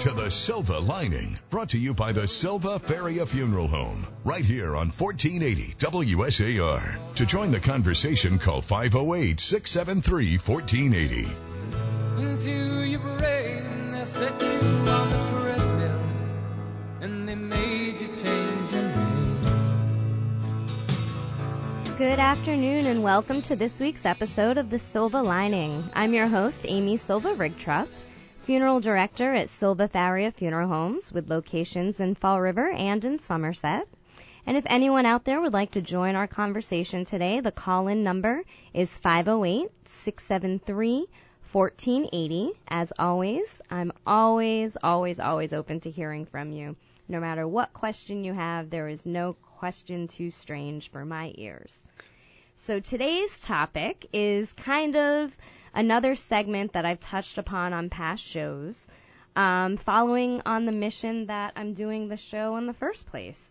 to The Silva Lining, brought to you by the Silva Feria Funeral Home, right here on 1480 WSAR. To join the conversation, call 508-673-1480. Into your brain, they set you on the treadmill, and they made you change your name. Good afternoon and welcome to this week's episode of The Silva Lining. I'm your host, Amy Silva Rigtrup, funeral director at Silva Feria Funeral Homes with locations in Fall River and in Somerset. And if anyone out there would like to join our conversation today, the call-in number is 508-673-1480. As always, I'm always open to hearing from you. No matter what question you have, there is no question too strange for my ears. So today's topic is kind of another segment that I've touched upon on past shows, following on the mission that I'm doing the show in the first place.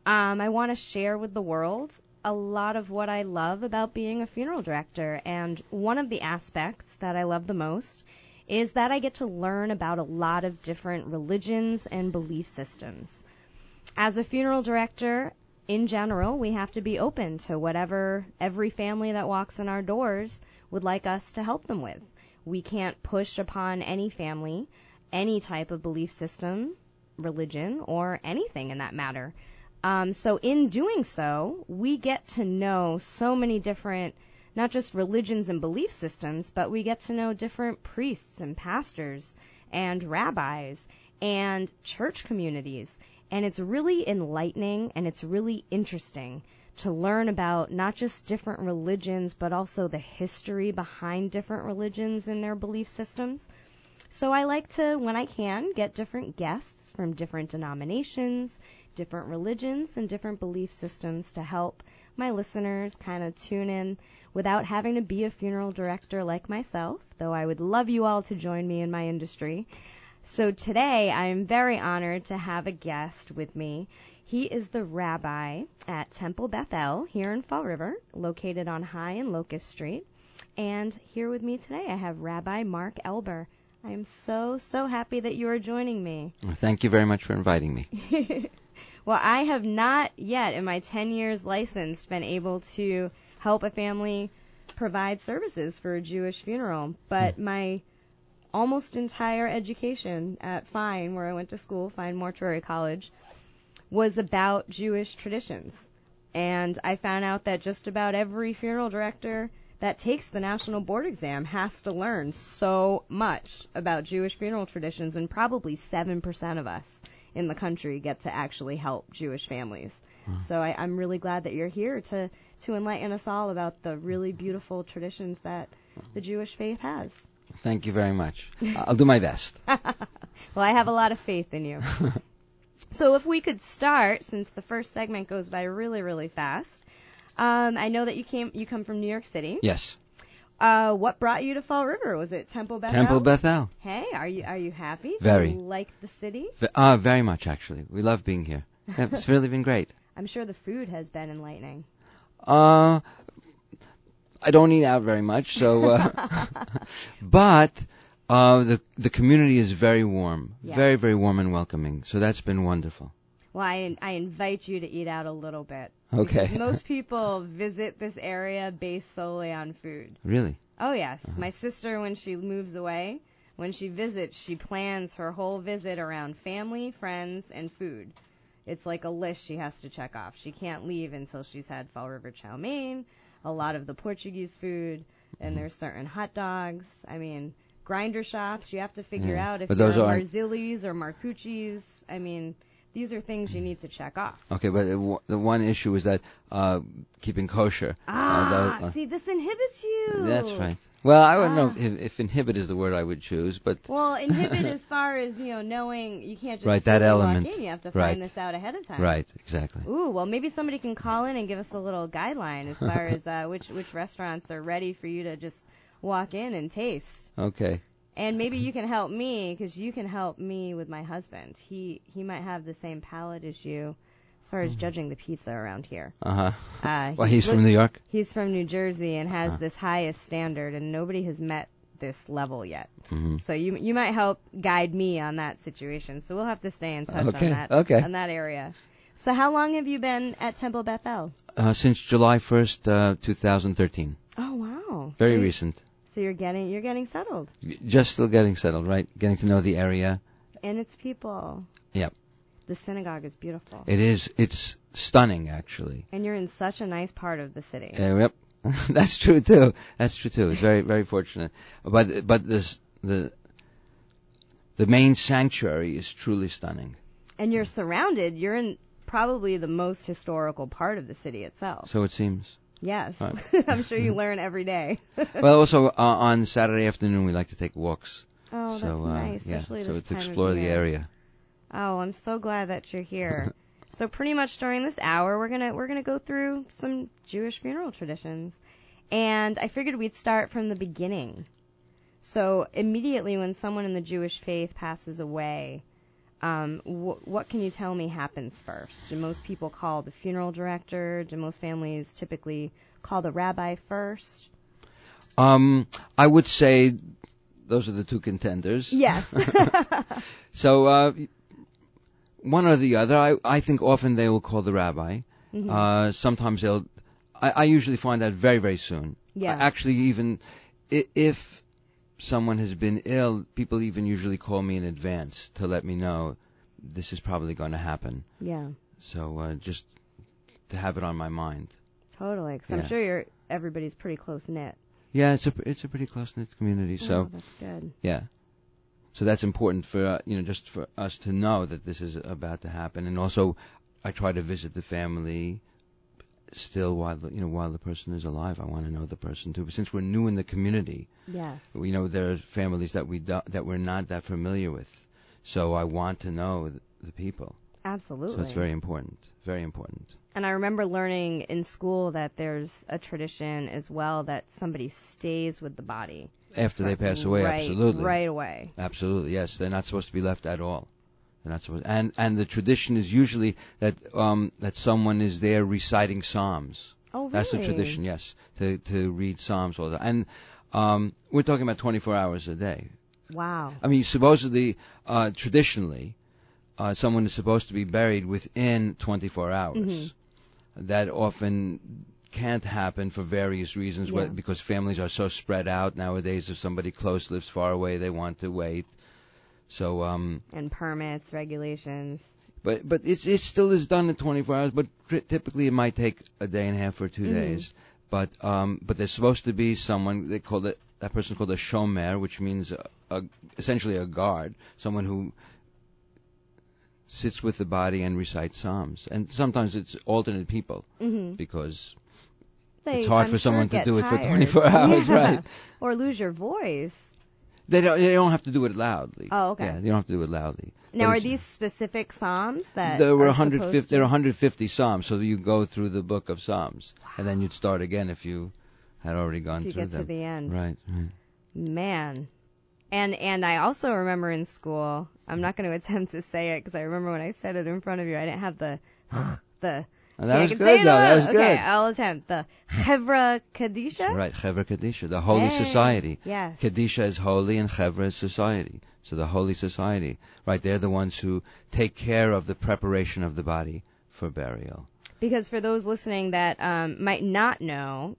I want to share with the world a lot of what I love about being a funeral director, and one of the aspects that I love the most is that I get to learn about a lot of different religions and belief systems. As a funeral director, in general, we have to be open to whatever every family that walks in our doors would like us to help them with. We can't push upon any family any type of belief system, religion, or anything in that matter. So in doing so, we get to know so many different, not just religions and belief systems, but we get to know different priests and pastors and rabbis and church communities. And it's really enlightening and it's really interesting to learn about not just different religions, but also the history behind different religions and their belief systems. So I like to, when I can, get different guests from different denominations, different religions, and different belief systems to help my listeners kind of tune in without having to be a funeral director like myself, though I would love you all to join me in my industry. So today I'm very honored to have a guest with me. He is the rabbi at Temple Beth El here in Fall River, located on High and Locust Street. And here with me today I have Rabbi Mark Elber. I am so happy that you are joining me. Well, thank you very much for inviting me. Well, I have not yet in my 10 years licensed been able to help a family provide services for a Jewish funeral, but my almost entire education at Fine, where I went to school, Fine Mortuary College, was about Jewish traditions. And I found out that just about every funeral director that takes the National Board exam has to learn so much about Jewish funeral traditions, and probably 7% of us in the country get to actually help Jewish families. So I'm really glad that you're here to enlighten us all about the really beautiful traditions that the Jewish faith has. Thank you very much. I'll do my best. Well, I have a lot of faith in you. So if we could start, since the first segment goes by really fast, I know that you come from New York City. Yes. What brought you to Fall River? Was it Temple Beth El? Temple Beth El. Hey, are you happy? Very. Do you like the city? Very much, actually. We love being here. It's really been great. I'm sure the food has been enlightening. I don't eat out very much, so but the community is very warm, Yeah. very warm and welcoming. So that's been wonderful. Well, I invite you to eat out a little bit. Okay. Because most people visit this area based solely on food. Really? Oh, yes. My sister, when she moves away, when she visits, she plans her whole visit around family, friends, and food. It's like a list she has to check off. She can't leave until she's had Fall River chow mein, a lot of the Portuguese food, and there's certain hot dogs. I mean, grinder shops. You have to figure out if But you're those Marzilli's or Marcucci's. I mean, these are things you need to check off. Okay, but the one issue is that keeping kosher. See, this inhibits you. That's right. Well, I don't know if inhibit is the word I would choose, but... Well, inhibit as far as, knowing you can't just right, that element. walk in. You have to Right. find this out ahead of time. Right, exactly. Ooh, well, maybe somebody can call in and give us a little guideline as far as which restaurants are ready for you to just walk in and taste. Okay. And maybe you can help me, because you can help me with my husband. He might have the same palate as you as far as judging the pizza around here. Well, he's from New York? He's from New Jersey and has this highest standard, and nobody has met this level yet. Mm-hmm. So you might help guide me on that situation. So we'll have to stay in touch on that area. So how long have you been at Temple Bethel? Since July 1st, 2013. Oh wow. Very recent. So you're getting settled. Just still getting settled, right? Getting to know the area. And its people. Yep. The synagogue is beautiful. It is. It's stunning, actually. And you're in such a nice part of the city. Yep. That's true too. It's very, very fortunate. But the main sanctuary is truly stunning. And you're in probably the most historical part of the city itself. So it seems. Yes. Right. I'm sure you learn every day. Well, also on Saturday afternoon we like to take walks. Oh, so, that's nice. Especially so this to time explore of the year. area. Oh, I'm so glad that you're here. So pretty much during this hour, we're gonna go through some Jewish funeral traditions, and I figured we'd start from the beginning. So immediately when someone in the Jewish faith passes away, what can you tell me happens first? Do most people call the funeral director? Do most families typically call the rabbi first? I would say those are the two contenders. Yes. So one or the other. I think often they will call the rabbi. Mm-hmm. Sometimes they'll. I usually find that very, very soon. Yeah. Actually, even if someone has been ill, people even usually call me in advance to let me know this is probably going to happen. Yeah. So just to have it on my mind. Totally, because I'm sure everybody's pretty close knit. Yeah, it's a pretty close knit community. So that's good. Yeah. So that's important for just for us to know that this is about to happen, and also I try to visit the family still while the person is alive. I want to know the person too. But since we're new in the community, yes, there are families that we're not that familiar with. So I want to know the people. Absolutely. So it's very important. Very important. And I remember learning in school that there's a tradition as well that somebody stays with the body after they pass away. Absolutely. Right away. Absolutely. Yes, they're not supposed to be left at all. They're not supposed. And the tradition is usually that someone is there reciting psalms. Oh, really? That's the tradition. Yes, to read psalms all the time. And we're talking about 24 hours a day. Wow. I mean, supposedly, traditionally, someone is supposed to be buried within 24 hours. Mm-hmm. That often can't happen for various reasons, because families are so spread out nowadays. If somebody close lives far away, they want to wait. So and permits, regulations. But it still is done in 24 hours. But typically it might take a day and a half or 2 days. But there's supposed to be someone, they call it, that person called a shomer, which means essentially a guard, someone who sits with the body and recites psalms. And sometimes it's alternate people, because it's hard for someone to do it for 24 hours, right? Or lose your voice. They don't have to do it loudly. Oh, okay. Yeah, they don't have to do it loudly. Now, are these specific psalms that there were are 150? There are 150 psalms, so you go through the book of Psalms, and then you'd start again if you had already gone through them. You get to the end. Right. Man. And I also remember in school, I'm not going to attempt to say it because I remember when I said it in front of you, I didn't have the. Oh, that was good, though. That was good. Okay, I'll attempt. The Chevra Kadisha? Right, Chevra Kadisha, the Holy Society. Yes. Kadisha is holy and Chevra is society. So the Holy Society, right, they're the ones who take care of the preparation of the body for burial. Because for those listening that might not know,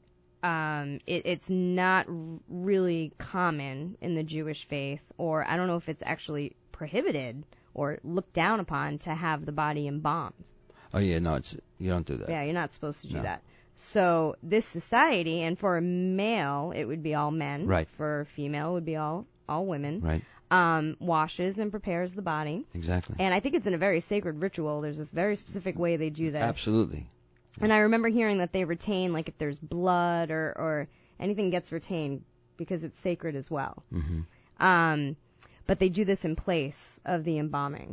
it's not really common in the Jewish faith, or I don't know if it's actually prohibited or looked down upon to have the body embalmed. Oh, yeah, no, you don't do that. Yeah, you're not supposed to do that. So this society, and for a male, it would be all men. Right. For a female, it would be all women. Right. Washes and prepares the body. Exactly. And I think it's in a very sacred ritual. There's this very specific way they do this. Absolutely. And I remember hearing that they retain, like if there's blood or anything gets retained, because it's sacred as well. Mm-hmm. But they do this in place of the embalming.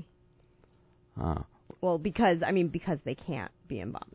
Well, because they can't be embalmed.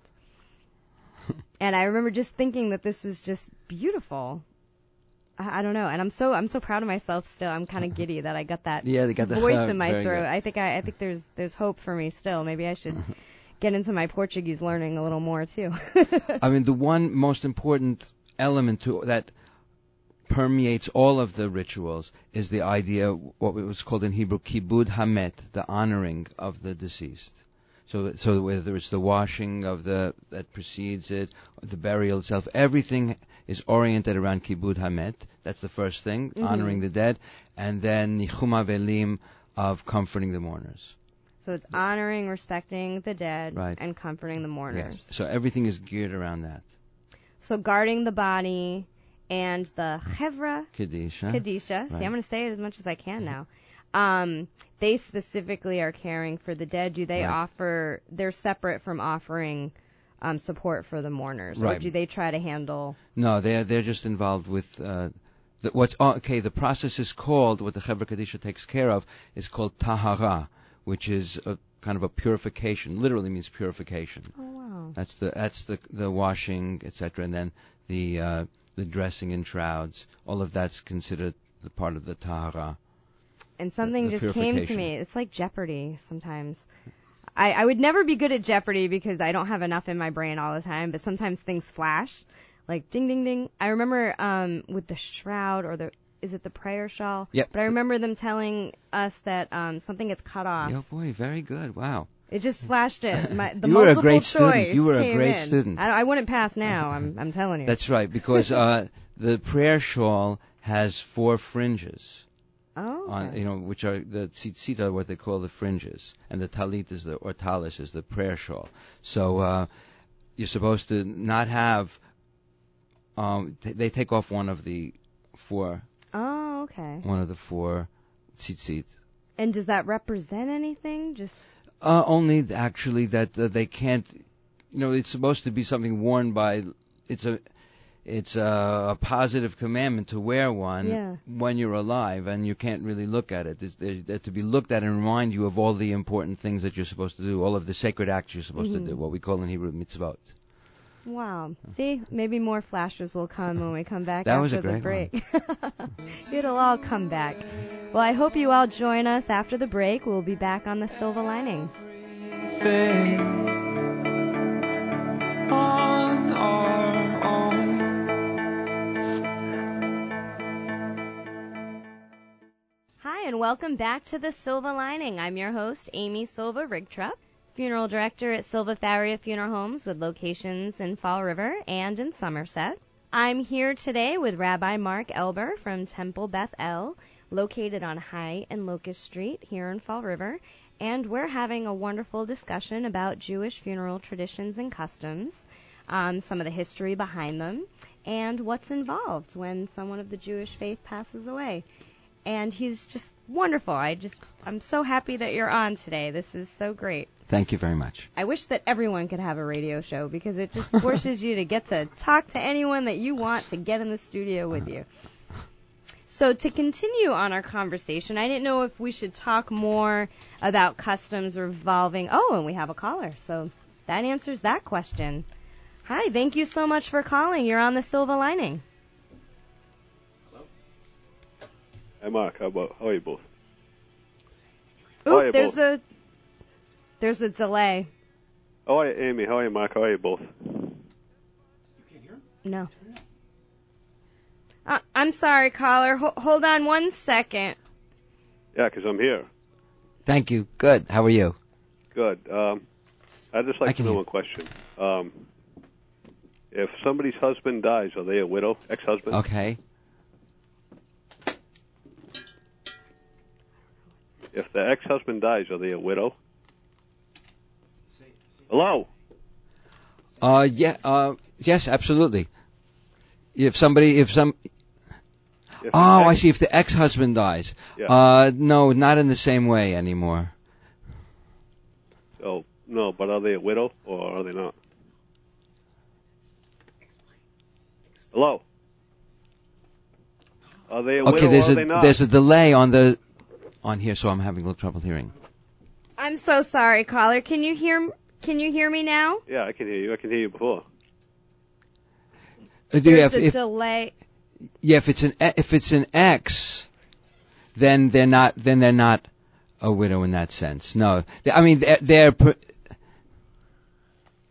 And I remember just thinking that this was just beautiful. I don't know, and I'm so proud of myself still. I'm kind of giddy that I got that voice in my throat. Good. I think there's hope for me still. Maybe I should get into my Portuguese learning a little more too. I mean, the one most important element to that permeates all of the rituals is the idea, what was called in Hebrew, kibud hamet, the honoring of the deceased. So whether it's the washing of that precedes it, or the burial itself, everything is oriented around kibud hamet. That's the first thing, honoring the dead, and then nichum avelim, of comforting the mourners. So it's honoring, respecting the dead, Right. and comforting the mourners. Yes. So everything is geared around that. So guarding the body and the chevra Kedisha. kadisha. See, Right. I'm going to say it as much as I can now. They specifically are caring for the dead. Do they Right. offer? They're separate from offering support for the mourners, or Right. do they try to handle? No, they're just involved with the process is called, what the Chevra Kadisha takes care of is called tahara, which is a kind of a purification. Literally means purification. Oh wow. That's the washing, etc., and then the dressing in shrouds. All of that's considered the part of the tahara. And something the just came to purification. me. It's like Jeopardy sometimes. I would never be good at Jeopardy because I don't have enough in my brain all the time, but sometimes things flash. Like ding ding ding. I remember with the shroud or is it the prayer shawl? Yep. But I remember them telling us that something gets cut off. Oh boy, very good. Wow. It just flashed it. The You were a multiple great choice student. You were a came great in. student. I wouldn't pass now. I'm telling you. That's right, because the prayer shawl has 4 fringes. okay. Which are the tzitzit are what they call the fringes, and the talit is or talis is the prayer shawl. So you're supposed to not have. They take off one of the 4. Oh, okay. One of the 4 tzitzit. And does that represent anything? Just Only actually that they can't. It's supposed to be something worn by. It's a positive commandment to wear one when you're alive, and you can't really look at it. They're to be looked at and remind you of all the important things that you're supposed to do, all of the sacred acts you're supposed to do, what we call in Hebrew mitzvot. wow. See, maybe more flashes will come when we come back That was after a the great break. It'll all come back. Well, I hope you all join us after the break. We'll be back on the Silver Lining. On our own. Hi, and welcome back to the Silver Lining. I'm your host, Amy Silva Rigtrup, funeral director at Silva Faria Funeral Homes with locations in Fall River and in Somerset. I'm here today with Rabbi Mark Elber from Temple Beth El, located on High and Locust Street here in Fall River, and we're having a wonderful discussion about Jewish funeral traditions and customs, some of the history behind them, and what's involved when someone of the Jewish faith passes away. And he's just wonderful. I'm so happy that you're on today. This is so great. Thank you very much. I wish that everyone could have a radio show because it just forces you to get to talk to anyone that you want to get in the studio with you. So to continue on our conversation, I didn't know if we should talk more about customs revolving. Oh, and we have a caller. So that answers that question. Hi, thank you so much for calling. You're on the Silver Lining. Hey, Mark, how are you both? Oop, there's a delay. How are you, Amy? How are you, Mark? How are you both? No. I'm sorry, caller. Hold on 1 second. Yeah, 'cause I'm here. Thank you. Good. How are you? Good. I'd just like to know one question. If somebody's husband dies, are they a widow, ex-husband? Okay. If the ex-husband dies, are they a widow? Hello? Yes, absolutely. I see. If the ex-husband dies. Yeah. No, not in the same way anymore. Oh, no, but are they a widow or are they not? Hello? Are they a widow or are they not? There's a delay on here, so I'm having a little trouble hearing. I'm so sorry, caller. Can you hear me now? Yeah, I can hear you. I can hear you before. There's a delay. Yeah, if it's an ex, then they're not a widow in that sense. No, I mean they're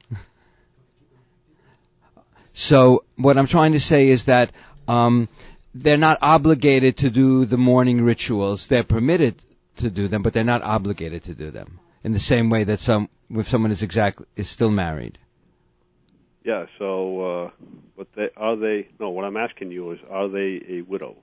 so what I'm trying to say is that they're not obligated to do the morning rituals. They're permitted to do them, but they're not obligated to do them. In the same way that if someone is still married. Yeah. So, what I'm asking you is, are they a widow?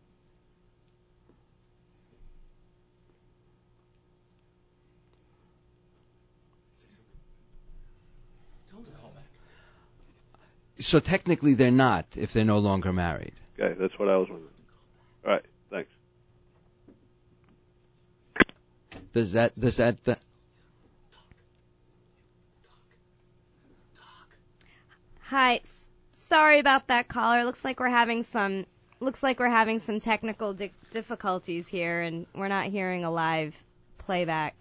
So technically, they're not if they're no longer married. Okay, that's what I was wondering. All right, thanks. Does that? Hi, sorry about that, caller. Looks like we're having some technical difficulties here, and we're not hearing a live playback.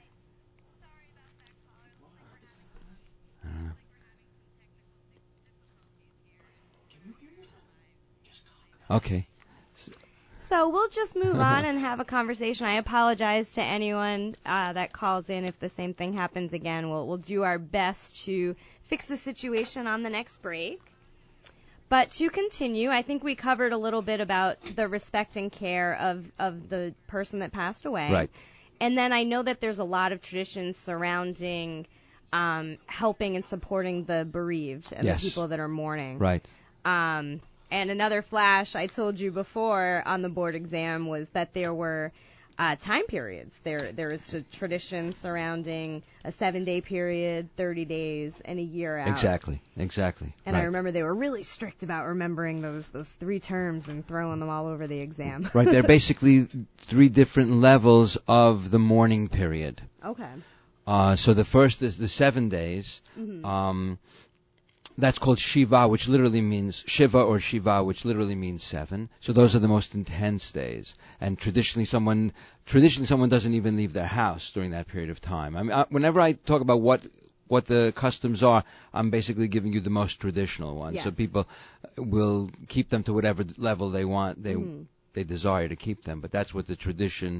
Okay. So we'll just move on and have a conversation. I apologize to anyone that calls in if the same thing happens again. We'll do our best to fix the situation on the next break. But to continue, I think we covered a little bit about the respect and care of the person that passed away. Right. And then I know that there's a lot of traditions surrounding helping and supporting the bereaved and Yes. the people that are mourning. Right. And another flash I told you before on the board exam was that there were time periods. There is a tradition surrounding a 7-day period, 30 days, and a year out. Exactly. And right. I remember they were really strict about remembering those 3 terms and throwing them all over the exam. Right. There are basically 3 different levels of the mourning period. Okay. So the first is the 7 days. Mm-hmm. That's called Shiva, which literally means Shiva or Shiva, which literally means 7. So those are the most intense days. And traditionally, someone doesn't even leave their house during that period of time. I mean, whenever I talk about what the customs are, I'm basically giving you the most traditional ones. Yes. So people will keep them to whatever level they want, they desire to keep them. But that's what the tradition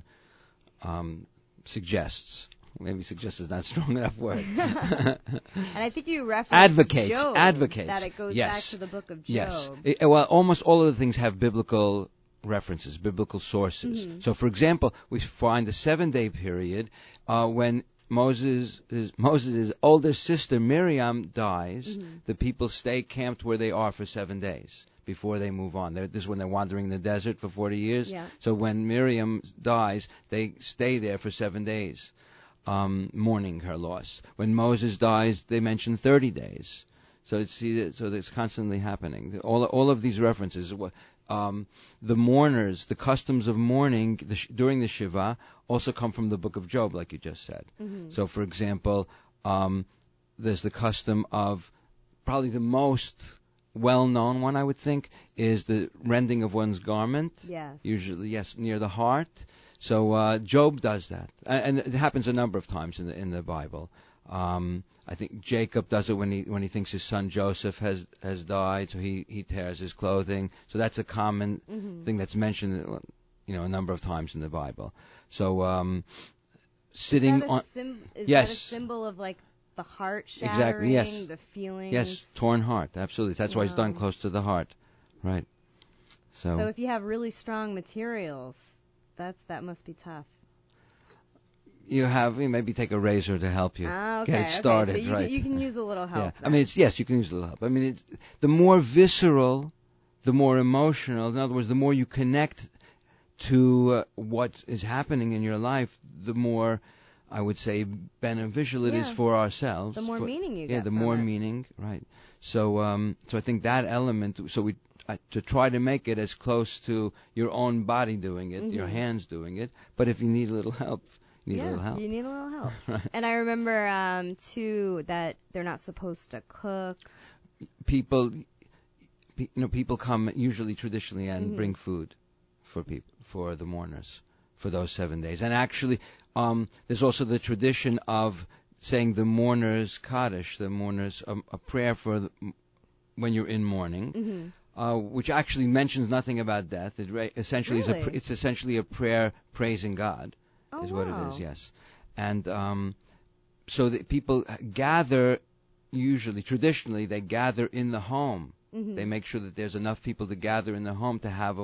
suggests. Maybe suggest is not a strong enough word. And I think you referenced advocates, that it goes yes. back to the book of Job. Yes. Well, almost all of the things have biblical references, biblical sources. Mm-hmm. So, for example, we find the 7-day period when Moses' older sister Miriam dies. Mm-hmm. The people stay camped where they are for 7 days before they move on. This is when they're wandering in the desert for 40 years. Yeah. So when Miriam dies, they stay there for 7 days. Mourning her loss. When Moses dies, they mention 30 days. So it's constantly happening. All of these references, the mourners, the customs of mourning during the Shiva also come from the book of Job, like you just said. Mm-hmm. So, for example, there's the custom of probably the most well-known one, I would think, is the rending of one's garment. Yes. Usually, yes, near the heart. So Job does that, and it happens a number of times in the Bible. I think Jacob does it when he thinks his son Joseph has died, so he tears his clothing. So that's a common thing that's mentioned, a number of times in the Bible. So sitting on is yes, that a symbol of like the heart shattering, exactly, yes, the feelings? Yes, torn heart, absolutely. That's why it's done close to the heart, right? So if you have really strong materials. That must be tough. You maybe take a razor to help you get it started, so right? You can use a little help. Yeah. I mean, you can use a little help. I mean, it's the more visceral, the more emotional. In other words, the more you connect to what is happening in your life, the more, I would say, beneficial it is for ourselves. The more meaning you get. Yeah, the more meaning, right? So I think that element. So to try to make it as close to your own body doing it, your hands doing it. But if you need a little help, you need a little help. You need a little help. Right. And I remember too that they're not supposed to cook. People come usually traditionally and bring food for the mourners for those 7 days. And actually, there's also the tradition of saying the mourners Kaddish, the mourners a prayer for when you're in mourning. Which actually mentions nothing about death. It essentially it's essentially a prayer praising God, is what it is. Yes, and so that people gather. Traditionally, they gather in the home Mhm. They make sure that there's enough people to gather in the home to have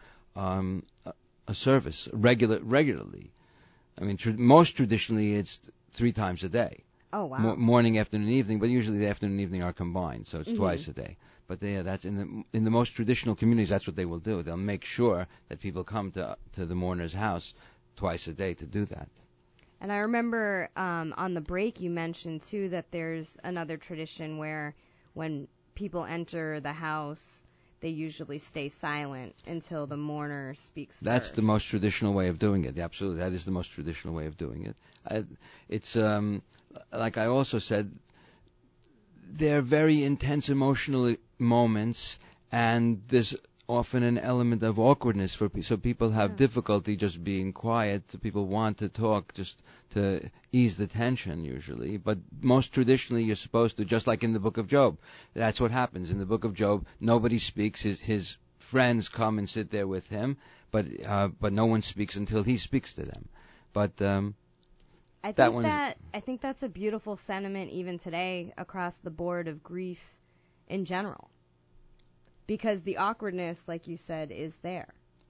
a service regularly. I mean, most traditionally it's 3 times a day. Oh, wow. Morning, afternoon, evening, but usually the afternoon and evening are combined, so it's twice a day. But that's in the most traditional communities. That's what they will do. They'll make sure that people come to the mourner's house twice a day to do that. And I remember on the break you mentioned, too, that there's another tradition where when people enter the house, they usually stay silent until the mourner speaks That's first. the most traditional way of doing it. Absolutely. That is the most traditional way of doing it. It's, like I also said, they're very intense emotional moments, and there's often an element of awkwardness so people have difficulty just being quiet. People want to talk just to ease the tension usually, but most traditionally you're supposed to, just like in the book of Job. That's what happens in the book of Job. Nobody speaks. His friends come and sit there with him, but no one speaks until he speaks to them. But I think that's a beautiful sentiment even today across the board of grief in general. Because the awkwardness, like you said, is there.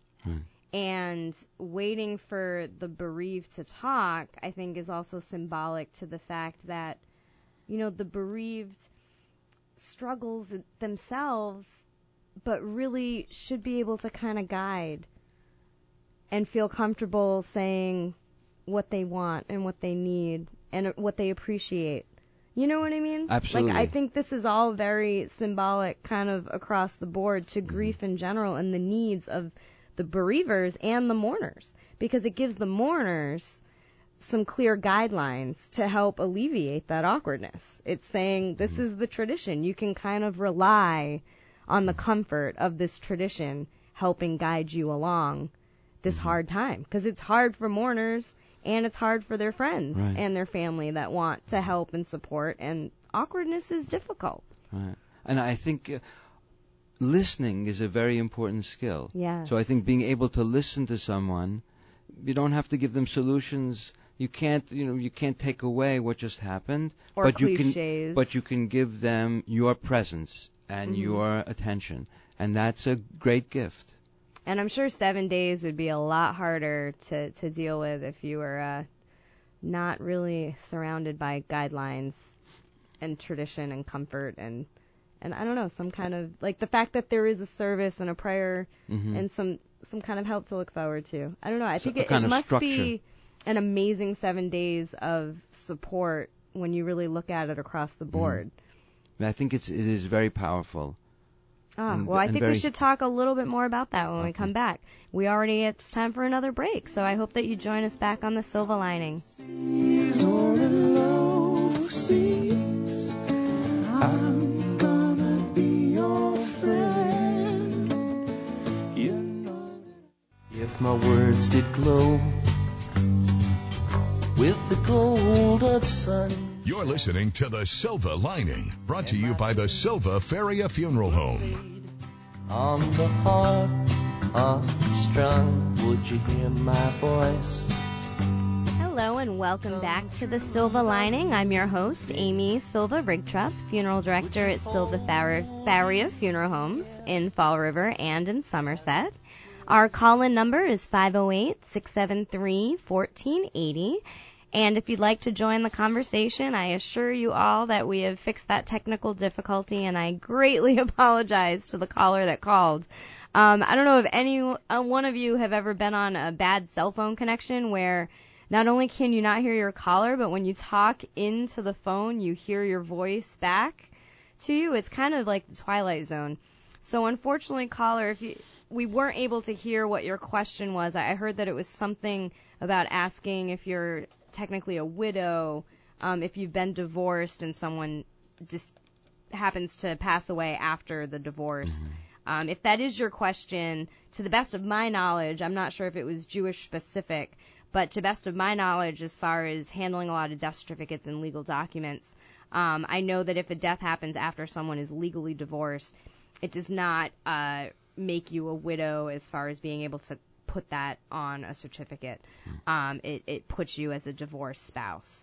And waiting for the bereaved to talk, I think, is also symbolic to the fact that, the bereaved struggles themselves, but really should be able to kind of guide and feel comfortable saying what they want and what they need and what they appreciate. You know what I mean? Absolutely. Like, I think this is all very symbolic kind of across the board to grief in general and the needs of the bereavers and the mourners, because it gives the mourners some clear guidelines to help alleviate that awkwardness. It's saying this is the tradition. You can kind of rely on the comfort of this tradition helping guide you along this hard time, because it's hard for mourners and it's hard for their friends and their family that want to help and support, and awkwardness is difficult. Right. And I think listening is a very important skill. Yeah. So I think being able to listen to someone, you don't have to give them solutions. You can't take away what just happened. Or but cliches. You can give them your presence and your attention, and that's a great gift. And I'm sure 7 days would be a lot harder to deal with if you were not really surrounded by guidelines and tradition and comfort and I don't know, some kind of, like, the fact that there is a service and a prayer and some kind of help to look forward to. I don't know. I think it must be an amazing 7 days of support when you really look at it across the board. I think it is very powerful. I think we should talk a little bit more about that when we come back. It's time for another break, so I hope that you join us back on the Silver Lining. I'm gonna be your friend. If my words did glow with the gold of sun. You're listening to The Silver Lining, brought to you by the Silva Feria Funeral Home. On the heart unstrung, would you hear my voice? Hello and welcome back to The Silver Lining. I'm your host, Amy Silva Rigtrup, Funeral Director at Silva Feria Funeral Homes in Fall River and in Somerset. Our call-in number is 508-673-1480. And if you'd like to join the conversation, I assure you all that we have fixed that technical difficulty, and I greatly apologize to the caller that called. I don't know if any one of you have ever been on a bad cell phone connection where not only can you not hear your caller, but when you talk into the phone, you hear your voice back to you. It's kind of like the Twilight Zone. So unfortunately, caller, we weren't able to hear what your question was. I heard that it was something about asking if you're technically a widow, if you've been divorced and someone just happens to pass away after the divorce. If that is your question, to the best of my knowledge, I'm not sure if it was Jewish specific, but to best of my knowledge, as far as handling a lot of death certificates and legal documents, I know that if a death happens after someone is legally divorced, it does not make you a widow as far as being able to put that on a certificate. It puts you as a divorced spouse.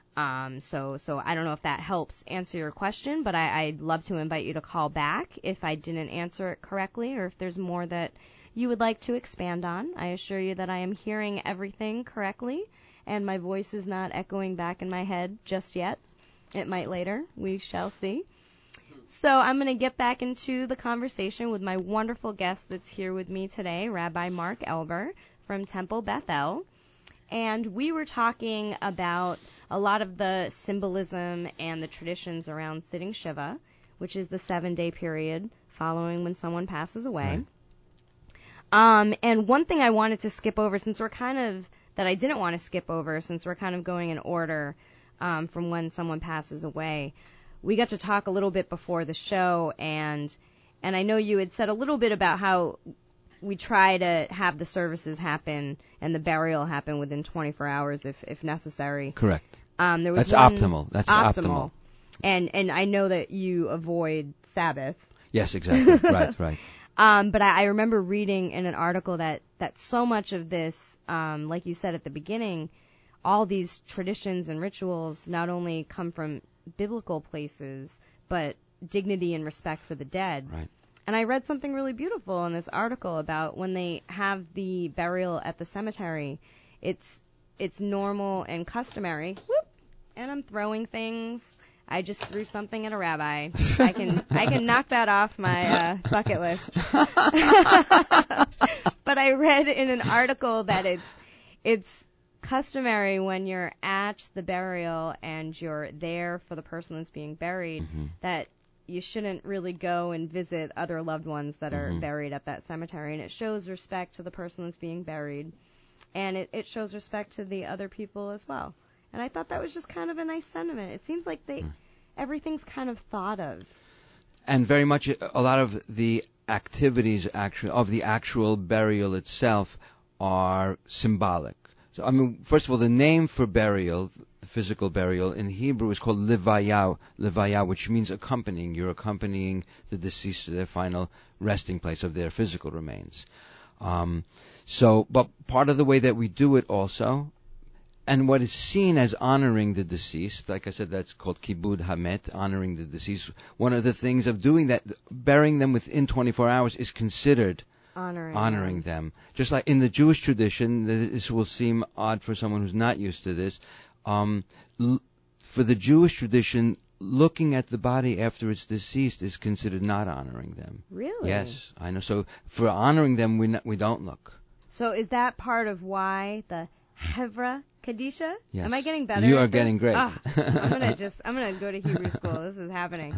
So I don't know if that helps answer your question, but I'd love to invite you to call back if I didn't answer it correctly, or if there's more that you would like to expand on. I assure you that I am hearing everything correctly, and my voice is not echoing back in my head just yet. It might later. We shall see. So I'm going to get back into the conversation with my wonderful guest that's here with me today, Rabbi Mark Elber from Temple Beth-El. And we were talking about a lot of the symbolism and the traditions around sitting Shiva, which is the 7-day period following when someone passes away. Right. And one thing I wanted to skip over, that I didn't want to skip over, since we're kind of going in order from when someone passes away, we got to talk a little bit before the show, and I know you had said a little bit about how we try to have the services happen and the burial happen within 24 hours if necessary. Correct. There was That's optimal. That's optimal. And I know that you avoid Sabbath. Yes, exactly. Right. But I remember reading in an article that so much of this, like you said at the beginning, all these traditions and rituals not only come from biblical places, but dignity and respect for the dead. Right. And I read something really beautiful in this article about when they have the burial at the cemetery, it's normal and customary. Whoop! And I'm throwing things. I just threw something at a rabbi. I can knock that off my bucket list. But I read in an article that it's customary when you're at the burial and you're there for the person that's being buried, that you shouldn't really go and visit other loved ones that are buried at that cemetery. And it shows respect to the person that's being buried. And it shows respect to the other people as well. And I thought that was just kind of a nice sentiment. It seems like everything's kind of thought of. And very much a lot of the activities of the actual burial itself are symbolic. So, I mean, first of all, the name for burial, the physical burial, in Hebrew is called levaya, which means accompanying. You're accompanying the deceased to their final resting place of their physical remains. But part of the way that we do it also, and what is seen as honoring the deceased, like I said, that's called kibud hamet, honoring the deceased. One of the things of doing that, burying them within 24 hours, is considered honoring them. Just like in the Jewish tradition, this will seem odd for someone who's not used to this. For the Jewish tradition, looking at the body after it's deceased is considered not honoring them. Really? Yes, I know. So for honoring them, we don't look. So is that part of why the Hevra Kadisha? Yes. Am I getting better? You are getting great. Oh, I'm gonna go to Hebrew school. This is happening.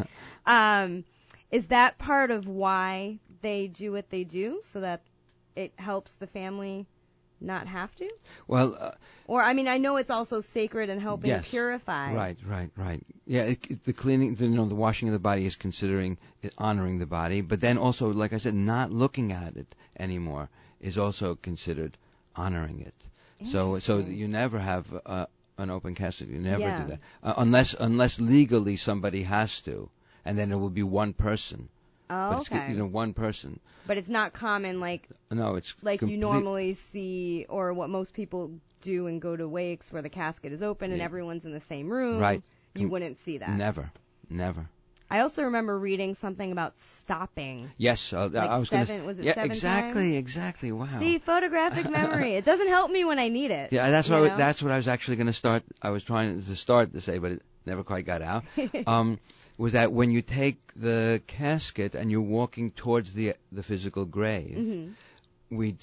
Is that part of why they do what they do, so that it helps the family not have to? Well, or I mean, I know it's also sacred and helping yes, purify. Right. Yeah, the cleaning, the washing of the body is considering honoring the body, but then also, like I said, not looking at it anymore is also considered honoring it. So you never have an open casket. You never do that unless legally somebody has to, and then it will be one person. Oh, but okay. It's, one person. But it's not common no, it's like you normally see, or what most people do and go to wakes where the casket is open and everyone's in the same room. Right. You wouldn't see that. Never. I also remember reading something about stopping. Yes, I was going to. Was it 7 times? Exactly. Wow. See, photographic memory. It doesn't help me when I need it. Yeah, that's what I was actually going to start. I was trying to start to say, but it never quite got out. Was that when you take the casket and you're walking towards the physical grave, we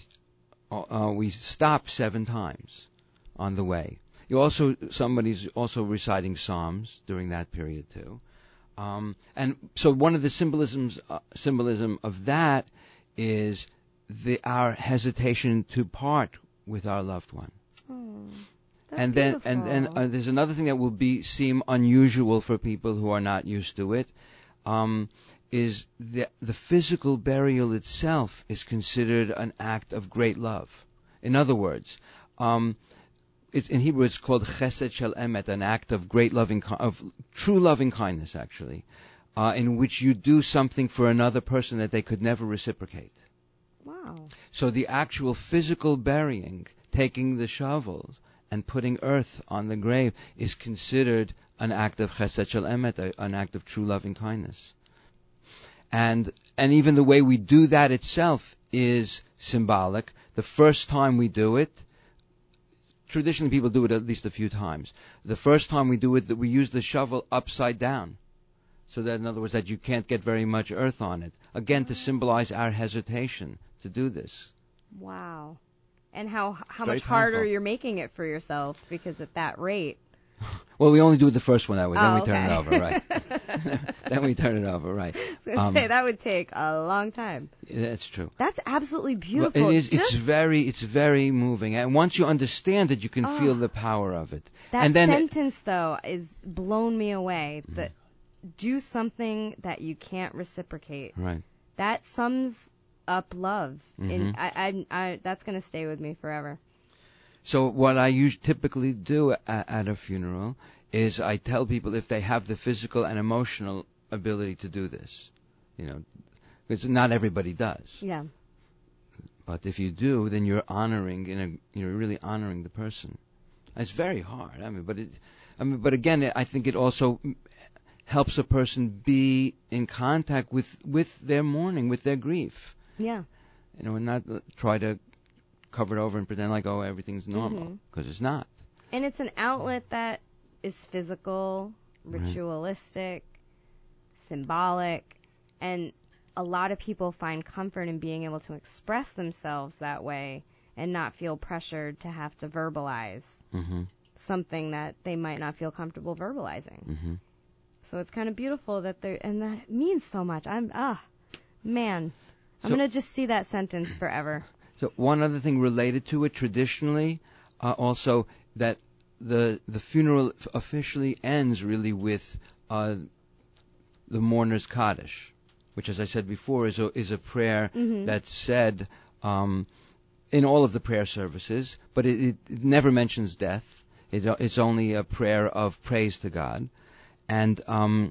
stop 7 times on the way. Somebody's also reciting psalms during that period too. And so one of the symbolism of that is our hesitation to part with our loved one. Oh, and beautiful. then there's another thing that will seem unusual for people who are not used to it, is the physical burial itself is considered an act of great love. In other words, in Hebrew it's called chesed shel emet, an act of great of true loving kindness, actually, in which you do something for another person that they could never reciprocate. Wow. So the actual physical burying, taking the shovels and putting earth on the grave is considered an act of chesed shel emet, an act of true loving kindness. And even the way we do that itself is symbolic. The first time we do it, traditionally people do it at least a few times. The first time we do it, that we use the shovel upside down. So that, in other words, that you can't get very much earth on it. Again, to symbolize our hesitation to do this. Wow. And how very much harder powerful. you're making it for yourself, because at that rate. Well, we only do the first one that way, then we turn okay. it over, right? Then we turn it over, right? I was going to say, that would take a long time. That's true. That's absolutely Well, beautiful. it is. It's very moving, and once you understand it, you can feel the power of it. That and then sentence, though, is blown me away. That do something that you can't reciprocate. Right. That sums up love. Mhm. And I that's going to stay with me forever. So what I typically do at a funeral is I tell people if they have the physical and emotional ability to do this, because not everybody does. Yeah. But if you do, then you're you're really honoring the person. It's very hard. But again, I think it also helps a person be in contact with their mourning, with their grief. Yeah. And not try to cover it over and pretend like, oh, everything's normal, because it's not. And it's an outlet that is physical, ritualistic, symbolic, and a lot of people find comfort in being able to express themselves that way and not feel pressured to have to verbalize something that they might not feel comfortable verbalizing. Mm-hmm. So it's kind of beautiful that and that means so much. I'm going to just see that sentence forever. So one other thing related to it, traditionally, also that the funeral officially ends really with the mourner's Kaddish, which, as I said before, is a prayer that's said in all of the prayer services, but it never mentions death. It's only a prayer of praise to God, and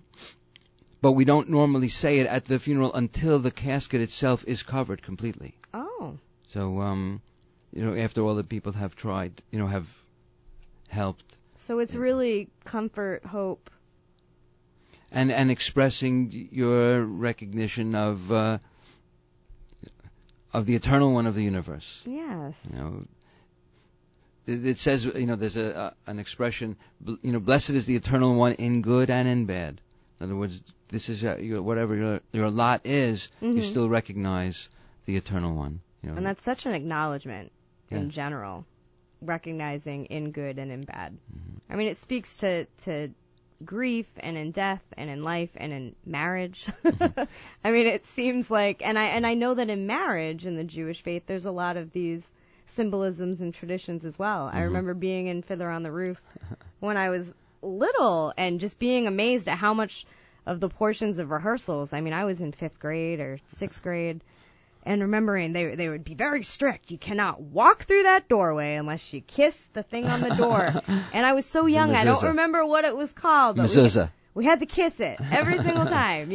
but we don't normally say it at the funeral until the casket itself is covered completely. Oh. So, after all the people have tried, have helped. So it's really comfort, hope. And expressing your recognition of the Eternal One of the universe. Yes. It says, there's an expression, blessed is the Eternal One in good and in bad. In other words, this is whatever your lot is, you still recognize the Eternal One. And that's such an acknowledgement in general, recognizing in good and in bad. I mean, it speaks to grief and in death and in life and in marriage. I mean, it seems like, and I know that in marriage in the Jewish faith, there's a lot of these symbolisms and traditions as well. I remember being in Fiddler on the Roof when I was little and just being amazed at how much of the portions of rehearsals. I mean, I was in 5th grade or 6th grade. And remembering they would be very strict. You cannot walk through that doorway unless you kiss the thing on the door. And I was so young, I don't remember what it was called. But we had to kiss it every single time,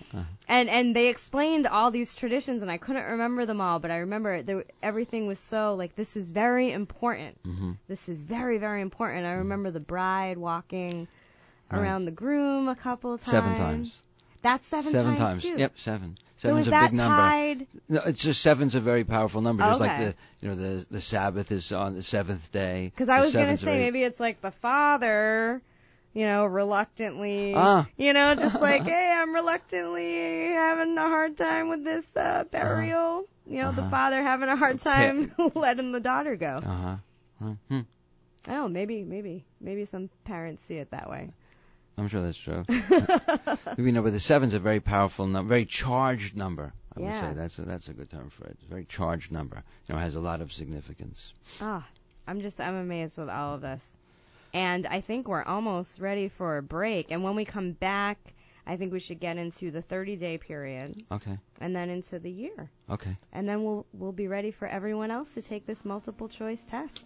And they explained all these traditions, and I couldn't remember them all. But I remember everything was so, like, this is very important. This is very, very important. I remember the bride walking around the groom a couple of times. 7 times. That's 7 times too. Yep, 7. So is a that big number. tied? No, it's just 7's a very powerful number. Just Okay. like the Sabbath is on the 7th day. Because I was going to say maybe it's like the father, reluctantly, just like, hey, I'm reluctantly having a hard time with this burial. The father having a hard time letting the daughter go. I don't know, maybe some parents see it that way. I'm sure that's true. But the 7's a very powerful number, very charged number. I would say that's a good term for it. It's a very charged number. It has a lot of significance. I'm amazed with all of this. And I think we're almost ready for a break. And when we come back, I think we should get into the 30-day period. Okay. And then into the year. Okay. And then we'll be ready for everyone else to take this multiple choice test.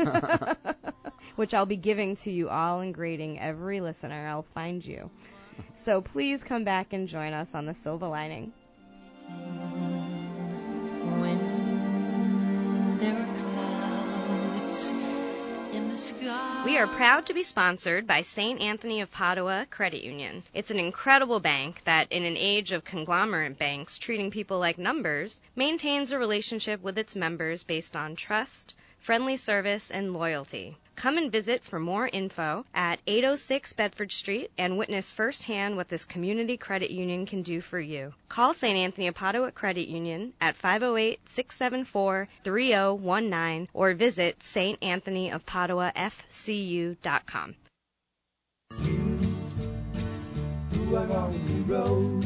Which I'll be giving to you all and grading every listener. I'll find you. So please come back and join us on The Silver Lining. When there are clouds in the sky, are proud to be sponsored by St. Anthony of Padua Credit Union. It's an incredible bank that, in an age of conglomerate banks treating people like numbers, maintains a relationship with its members based on trust, friendly service, and loyalty. Come and visit for more info at 806 Bedford Street and witness firsthand what this community credit union can do for you. Call St. Anthony of Padua Credit Union at 508-674-3019 or visit StAnthonyofPaduaFCU.com. Who are on the road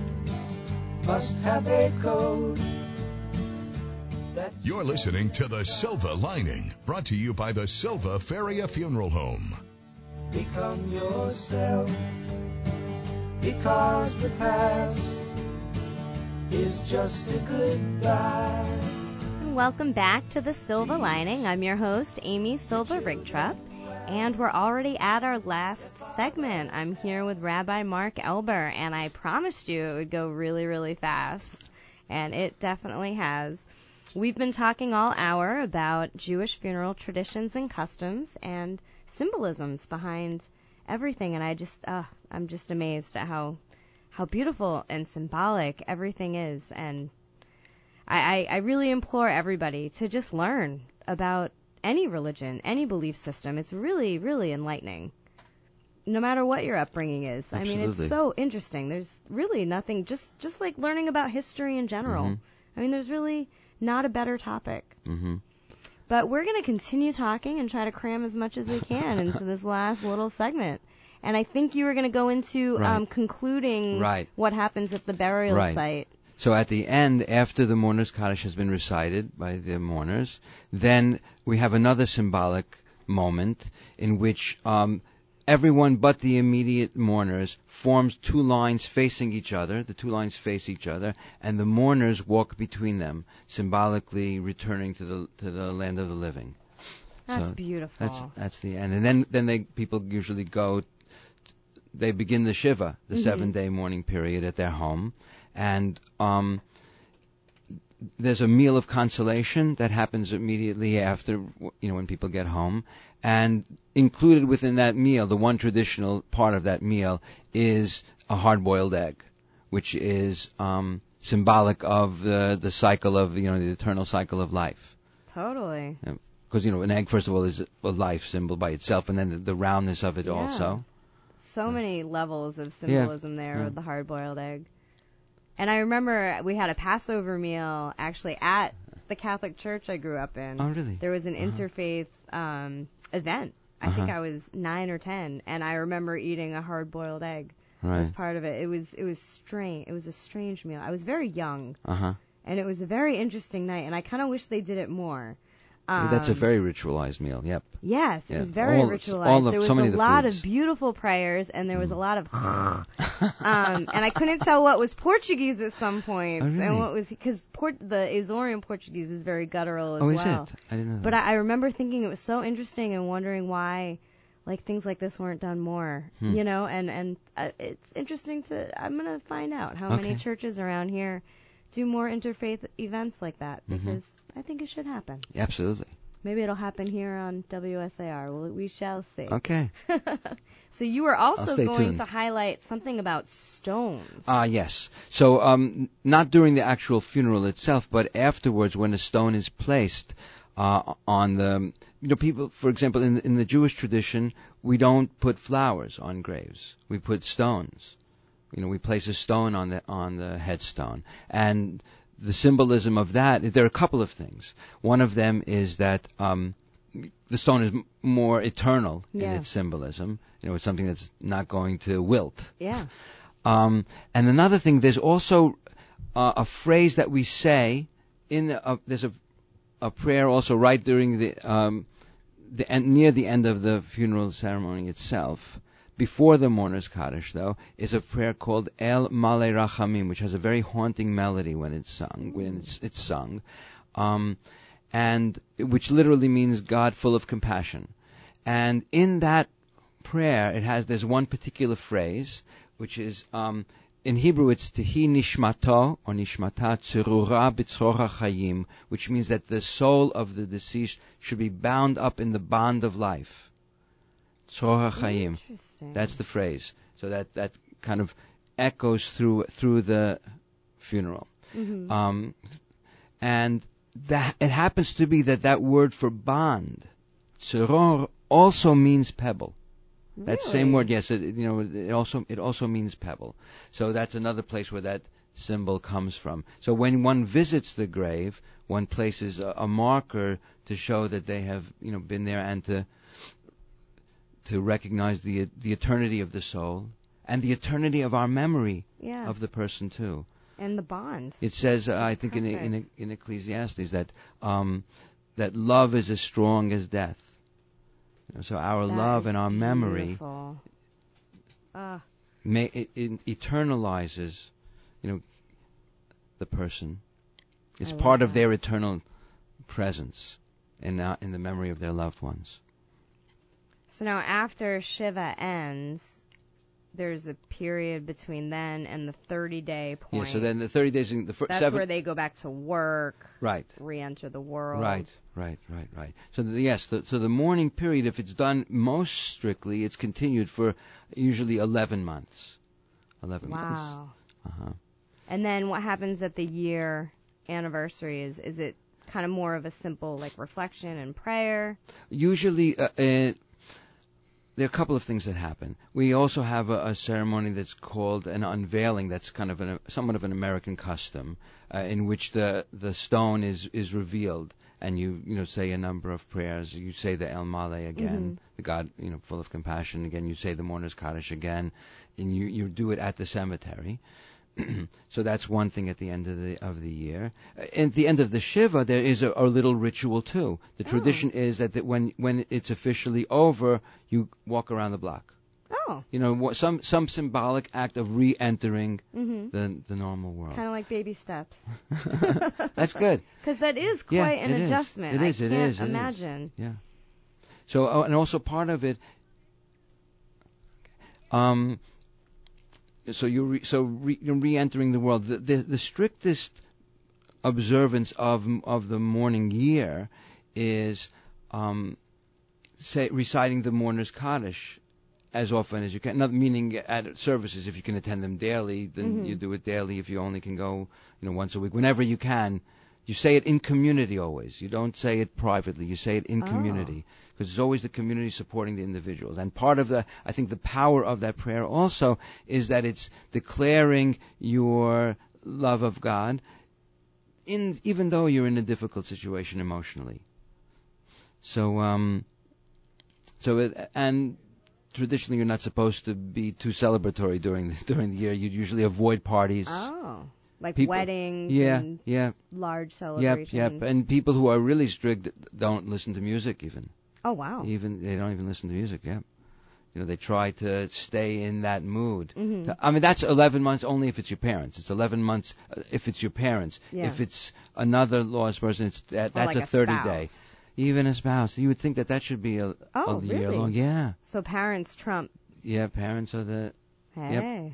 must have a code. You're listening to The Silver Lining, brought to you by the Silva Feria Funeral Home. Become yourself, because the past is just a goodbye. Welcome back to The Silver Lining. I'm your host, Amy Silva Rigtrup, and we're already at our last segment. I'm here with Rabbi Mark Elber, and I promised you it would go really, really fast, and it definitely has. We've been talking all hour about Jewish funeral traditions and customs and symbolisms behind everything, and I'm just amazed at how beautiful and symbolic everything is. And I really implore everybody to just learn about any religion, any belief system. It's really, really enlightening, no matter what your upbringing is. Absolutely. I mean, it's so interesting. There's really nothing, just like learning about history in general. Mm-hmm. I mean, there's really not a better topic. Mm-hmm. But we're going to continue talking and try to cram as much as we can into this last little segment. And I think you were going to go into concluding what happens at the burial site. So at the end, after the mourner's Kaddish has been recited by the mourners, then we have another symbolic moment in which everyone but the immediate mourners forms two lines facing each other. The two lines face each other, and the mourners walk between them, symbolically returning to the land of the living. That's beautiful. That's the end. And then people usually go. They begin the Shiva, the 7-day mourning period at their home, and there's a meal of consolation that happens immediately after, when people get home. And included within that meal, the one traditional part of that meal is a hard-boiled egg, which is symbolic of the cycle of, the eternal cycle of life. Totally. Because, an egg, first of all, is a life symbol by itself, and then the roundness of it also. So many levels of symbolism there with the hard-boiled egg. And I remember we had a Passover meal actually at the Catholic church I grew up in. Oh, really? There was an interfaith event. I think I was 9 or 10, and I remember eating a hard-boiled egg as part of it. It was strange. It was a strange meal. I was very young, and it was a very interesting night, and I kind of wish they did it more. That's a very ritualized meal. Yep. Yes, it was very ritualized. There was a lot of beautiful prayers, and there was a lot of and I couldn't tell what was Portuguese at some points, and what was, because the Azorean Portuguese is very guttural as well. Oh, is it? I didn't know that. But I remember thinking it was so interesting and wondering why, things like this weren't done more. And it's interesting I'm gonna find out how many churches around here do more interfaith events like that, because I think it should happen. Absolutely. Maybe it'll happen here on WSAR. We shall see. Okay. So you were also going tuned. to highlight something about stones. Yes. So not during the actual funeral itself, but afterwards when a stone is placed on the... people, for example, in the Jewish tradition, we don't put flowers on graves. We put stones. We place a stone on the headstone. And the symbolism of that, there are a couple of things. One of them is that the stone is more eternal in its symbolism. It's something that's not going to wilt. Yeah. And another thing, there's also a phrase that we say there's a prayer also right during the end, near the end of the funeral ceremony itself. Before the mourner's Kaddish, though, is a prayer called El Male Rachamim, which has a very haunting melody when it's sung, and which literally means God full of compassion. And in that prayer, there's one particular phrase, which is in Hebrew it's Tehi Nishmato or Nishmata Tzurura B'tzrocha Chayim, which means that the soul of the deceased should be bound up in the bond of life. Tzor HaChaim. Interesting. That's the phrase. So that kind of echoes through the funeral. Mm-hmm. And that it happens to be that word for bond, tzoror, also means pebble. That same word, yes, it also means pebble. So that's another place where that symbol comes from. So when one visits the grave, one places a marker to show that they have been there, and to recognize the eternity of the soul and the eternity of our memory of the person too. And the bond. It says, I think in Ecclesiastes, that love is as strong as death. So our love and our memory it eternalizes, the person. It's part of their eternal presence in the memory of their loved ones. So now after Shiva ends, there's a period between then and the 30-day point. Yeah, so then the 30 days in the first That's where they go back to work, right, re-enter the world. Right. So so the mourning period, if it's done most strictly, it's continued for usually 11 months. 11 months. Wow. And then what happens at the year anniversary? Is it kind of more of a simple reflection and prayer? Usually, there are a couple of things that happen. We also have a ceremony that's called an unveiling. That's kind of somewhat of an American custom, in which the stone is revealed, and you say a number of prayers. You say the El Male again, the God full of compassion again. You say the Mourner's Kaddish again, and you do it at the cemetery. So that's one thing at the end of the year. At the end of the Shiva, there is a little ritual too. The tradition is that when it's officially over, you walk around the block. Oh. Some symbolic act of re-entering the normal world. Kind of like baby steps. That's good. Because that is quite an adjustment. It is. I can't imagine. Yeah. So and also part of it. So you're re-entering the world. The strictest observance of the mourning year is reciting the Mourner's Kaddish as often as you can. Not meaning at services, if you can attend them daily, then you do it daily. If you only can go, once a week, whenever you can, you say it in community always. You don't say it privately. You say it in community, because it's always the community supporting the individuals. And part of I think the power of that prayer also is that it's declaring your love of God, even though you're in a difficult situation emotionally. And traditionally, you're not supposed to be too celebratory during the year. You usually avoid parties. Oh, like weddings. Yeah. Large celebrations. Yep. And people who are really strict don't listen to music even. Oh wow. They don't even listen to music. Yeah. They try to stay in that mood. I mean, that's 11 months only if it's your parents. It's 11 months if it's your parents. Yeah. If it's another lost person, that's like a 30 spouse. day. Even a spouse. You would think that should be a year really? long. Yeah. So parents trump. Yeah, parents are the. Hey,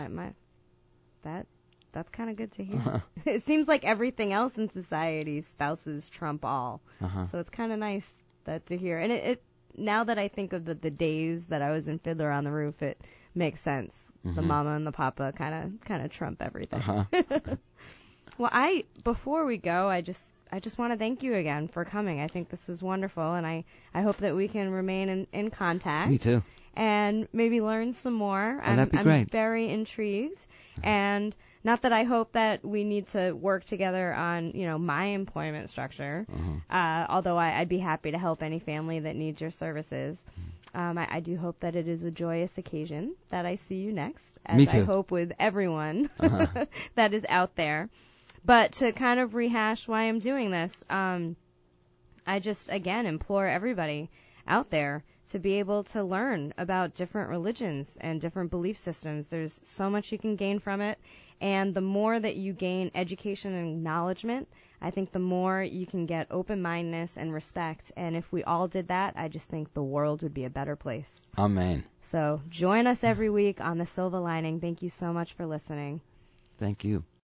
that's kind of good to hear. It seems like everything else in society, spouses trump all. So it's kind of nice to hear. And it now that I think of the days that I was in Fiddler on the Roof, it makes sense. The mama and the papa kind of trump everything. Well, before we go, I just want to thank you again for coming. I think this was wonderful, and I hope that we can remain in contact. Me too. And maybe learn some more. That'd be great. I'm very intrigued. And not that I hope that we need to work together on, my employment structure, although I'd be happy to help any family that needs your services. I do hope that it is a joyous occasion that I see you next, as Me too. I hope with everyone that is out there. But to kind of rehash why I'm doing this, I just, again, implore everybody out there to be able to learn about different religions and different belief systems. There's so much you can gain from it. And the more that you gain education and acknowledgement, I think the more you can get open-mindedness and respect. And if we all did that, I just think the world would be a better place. Amen. So join us every week on The Silver Lining. Thank you so much for listening. Thank you.